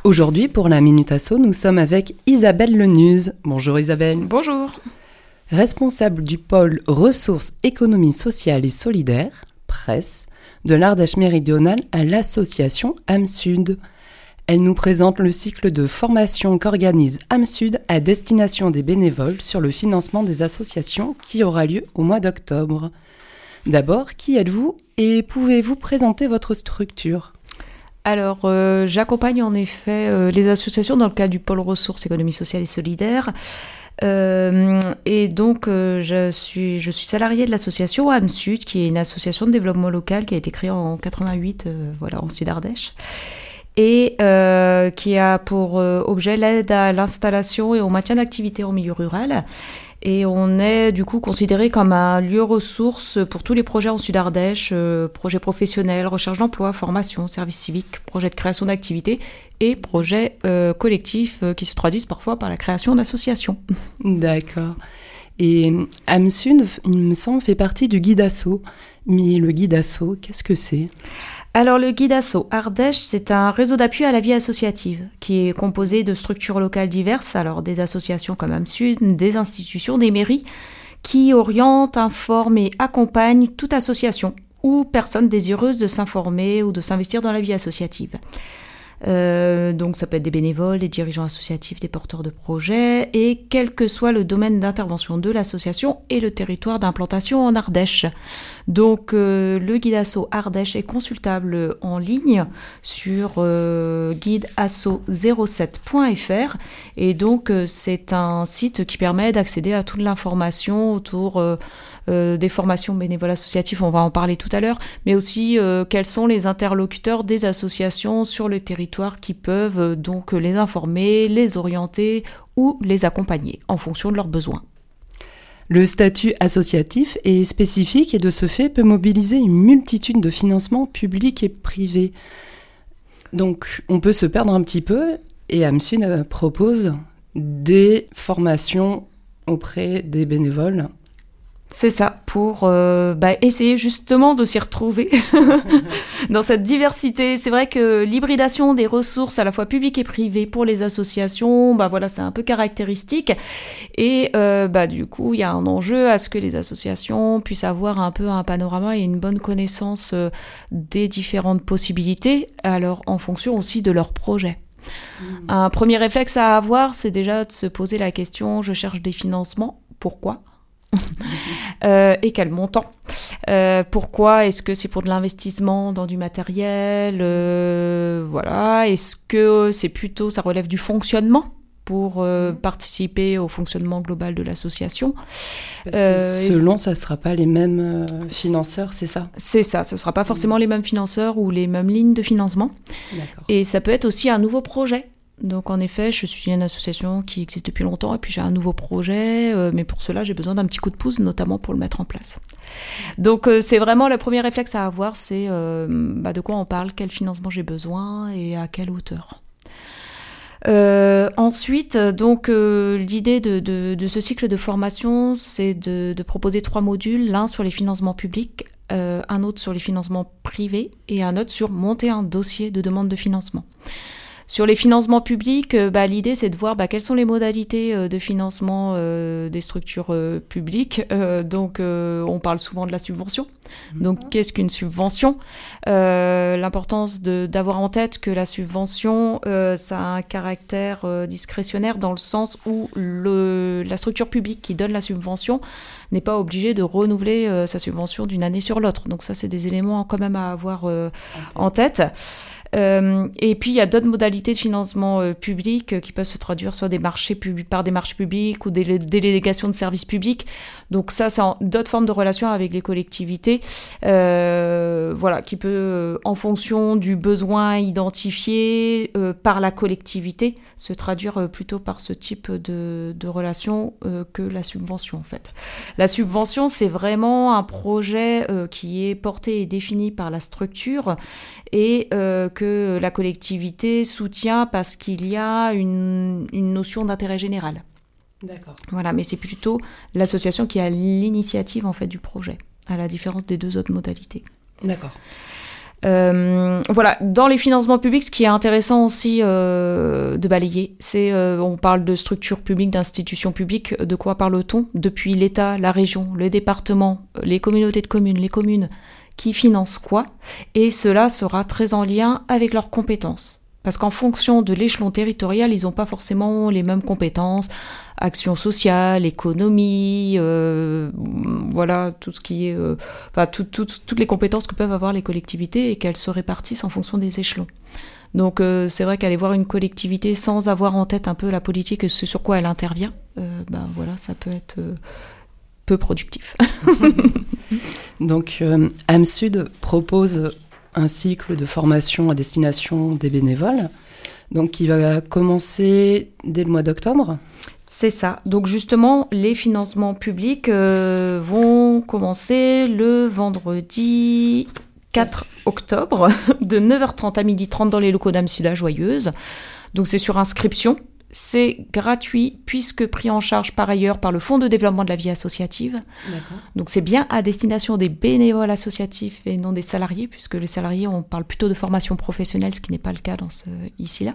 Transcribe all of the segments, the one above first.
Aujourd'hui, pour la Minute Asso, nous sommes avec Isabelle Lenuse. Bonjour Isabelle. Bonjour. Responsable du pôle Ressources, Économie sociale et solidaire, presse, de l'Ardèche méridionale à l'association AMSUD. Elle nous présente le cycle de formation qu'organise AMSUD à destination des bénévoles sur le financement des associations qui aura lieu au mois d'octobre. D'abord, qui êtes-vous et pouvez-vous présenter votre structure ? Alors, j'accompagne en effet les associations dans le cadre du pôle ressources, économie sociale et solidaire. Et donc, je suis salariée de l'association AMSUD, qui est une association de développement local qui a été créée en 88, en Sud-Ardèche, et qui a pour objet l'aide à l'installation et au maintien d'activités en milieu rural. Et on est du coup considéré comme un lieu ressource pour tous les projets en Sud-Ardèche, projets professionnels, recherche d'emploi, formation, service civique, projets de création d'activités et projets collectifs qui se traduisent parfois par la création d'associations. D'accord. Et AMSUD, il me semble, fait partie du Guide Asso. Mais le Guide Asso, qu'est-ce que c'est ? Alors le Guide Asso Ardèche, c'est un réseau d'appui à la vie associative qui est composé de structures locales diverses, alors des associations comme AMSUD, des institutions, des mairies, qui orientent, informent et accompagnent toute association ou personne désireuse de s'informer ou de s'investir dans la vie associative. Donc ça peut être des bénévoles, des dirigeants associatifs, des porteurs de projets, et quel que soit le domaine d'intervention de l'association et le territoire d'implantation en Ardèche. Donc le Guide Asso Ardèche est consultable en ligne sur guideasso07.fr, et donc c'est un site qui permet d'accéder à toute l'information autour des formations bénévoles associatifs, on va en parler tout à l'heure, mais aussi quels sont les interlocuteurs des associations sur le territoire qui peuvent donc les informer, les orienter ou les accompagner en fonction de leurs besoins. Le statut associatif est spécifique et de ce fait peut mobiliser une multitude de financements publics et privés. Donc on peut se perdre un petit peu et AMSUD propose des formations auprès des bénévoles. C'est ça, pour essayer justement de s'y retrouver dans cette diversité. C'est vrai que l'hybridation des ressources à la fois publiques et privées pour les associations, c'est un peu caractéristique. Et du coup, il y a un enjeu à ce que les associations puissent avoir un peu un panorama et une bonne connaissance des différentes possibilités, alors en fonction aussi de leurs projets. Un premier réflexe à avoir, c'est déjà de se poser la question, je cherche des financements, pourquoi ? Et quel montant ? Pourquoi ? Est-ce que c'est pour de l'investissement dans du matériel ? Est-ce que c'est plutôt, ça relève du fonctionnement pour participer au fonctionnement global de l'association ? Parce que selon, ça ne sera pas les mêmes financeurs, c'est ça ? C'est ça, ce ne sera pas forcément les mêmes financeurs ou les mêmes lignes de financement. D'accord. Et ça peut être aussi un nouveau projet. Donc en effet, je suis une association qui existe depuis longtemps et puis j'ai un nouveau projet, mais pour cela j'ai besoin d'un petit coup de pouce, notamment pour le mettre en place. Donc c'est vraiment le premier réflexe à avoir, c'est de quoi on parle, quel financement j'ai besoin et à quelle hauteur. Ensuite, donc l'idée de ce cycle de formation, c'est de proposer 3 modules, l'un sur les financements publics, un autre sur les financements privés et un autre sur monter un dossier de demande de financement. Sur les financements publics, l'idée c'est de voir quelles sont les modalités de financement des structures publiques. On parle souvent de la subvention. Donc qu'est-ce qu'une subvention ? L'importance d'avoir en tête que la subvention, ça a un caractère discrétionnaire dans le sens où la structure publique qui donne la subvention n'est pas obligée de renouveler sa subvention d'une année sur l'autre. Donc ça, c'est des éléments quand même à avoir en tête. Et puis il y a d'autres modalités de financement public qui peuvent se traduire sur par des marchés publics ou des délégations de services publics. Donc ça, c'est d'autres formes de relations avec les collectivités, qui peut, en fonction du besoin identifié par la collectivité, se traduire plutôt par ce type de relation que la subvention en fait. La subvention, c'est vraiment un projet qui est porté et défini par la structure et que la collectivité soutient parce qu'il y a une notion d'intérêt général. D'accord. Voilà, mais c'est plutôt l'association qui a l'initiative en fait du projet, à la différence des deux autres modalités. D'accord. Voilà, dans les financements publics, ce qui est intéressant aussi de balayer, c'est on parle de structures publiques, d'institutions publiques. De quoi parle-t-on? Depuis l'État, la région, le département, les communautés de communes, les communes, qui financent quoi? Et cela sera très en lien avec leurs compétences. Parce qu'en fonction de l'échelon territorial, ils n'ont pas forcément les mêmes compétences, action sociale, économie, voilà, tout ce qui est, toutes les compétences que peuvent avoir les collectivités et qu'elles se répartissent en fonction des échelons. Donc c'est vrai qu'aller voir une collectivité sans avoir en tête un peu la politique et ce sur quoi elle intervient, voilà, ça peut être peu productif. Donc AMSUD propose un cycle de formation à destination des bénévoles, donc qui va commencer dès le mois d'octobre. C'est ça. Donc justement, les financements publics vont commencer le vendredi 4 octobre de 9h30 à 12h30 dans les locaux d'AMSUD à Joyeuse. Donc c'est sur inscription. C'est gratuit puisque pris en charge par ailleurs par le Fonds de développement de la vie associative. D'accord. Donc c'est bien à destination des bénévoles associatifs et non des salariés, puisque les salariés, on parle plutôt de formation professionnelle, ce qui n'est pas le cas ici-là.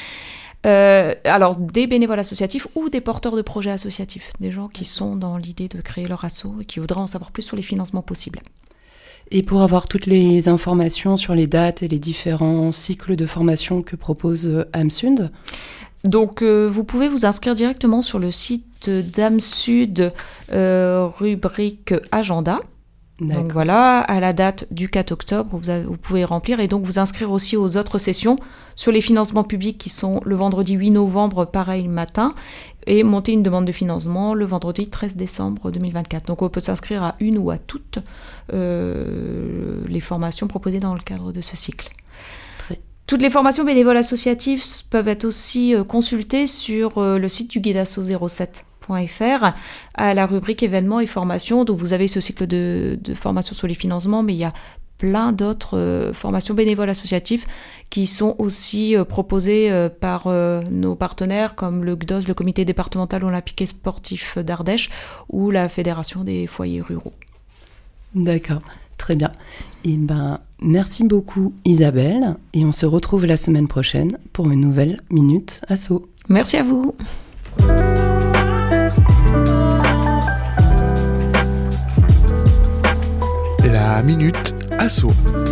Alors des bénévoles associatifs ou des porteurs de projets associatifs, des gens qui sont dans l'idée de créer leur asso et qui voudraient en savoir plus sur les financements possibles. Et pour avoir toutes les informations sur les dates et les différents cycles de formation que propose AMSUD, donc, vous pouvez vous inscrire directement sur le site d'AMSUD, rubrique agenda. D'accord. Donc voilà, à la date du 4 octobre, vous pouvez remplir et donc vous inscrire aussi aux autres sessions sur les financements publics qui sont le vendredi 8 novembre, pareil le matin, et monter une demande de financement le vendredi 13 décembre 2024. Donc on peut s'inscrire à une ou à toutes les formations proposées dans le cadre de ce cycle. Toutes les formations bénévoles associatives peuvent être aussi consultées sur le site du guideasso07.fr à la rubrique événements et formations. Donc vous avez ce cycle de formation sur les financements, mais il y a plein d'autres formations bénévoles associatives qui sont aussi proposées par nos partenaires comme le GDOS, le Comité départemental olympique et sportif d'Ardèche, ou la Fédération des foyers ruraux. D'accord, très bien. Et merci beaucoup Isabelle, et on se retrouve la semaine prochaine pour une nouvelle Minute Asso. Merci à vous. La Minute Asso.